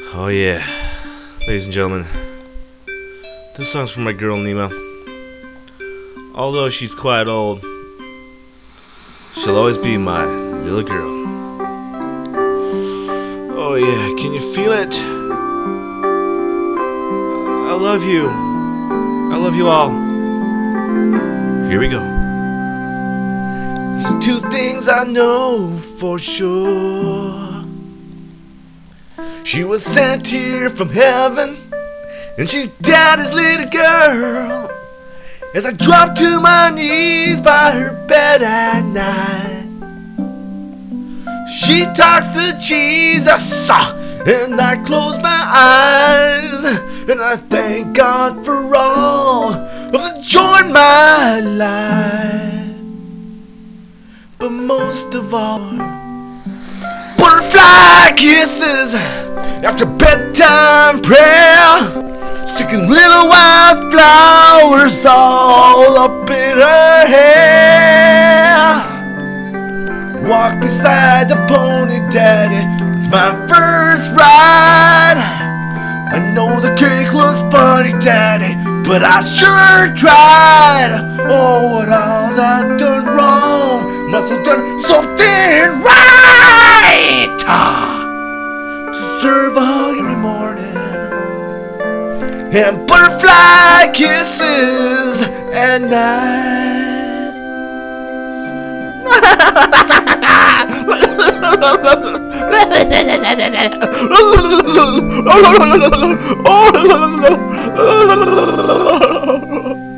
Oh yeah, ladies and gentlemen, this song's for my girl Nima. Although she's quite old, she'll always be my little girl. Oh yeah, can you feel it? I love you. I love you all. Here we go. There's two things I know for sure. She was sent here from heaven, and she's daddy's little girl. As I drop to my knees by her bed at night, she talks to Jesus, and I close my eyes, and I thank God for all of the joy in my life. But most of all, butterfly kisses after bedtime prayer, sticking little white flowers all up in her hair. Walk beside the pony daddy, it's my first ride. I know the cake looks funny, daddy, but I sure tried. Oh, what all I done wrong, must have done something right. Serve a hug every morning and butterfly kisses at night.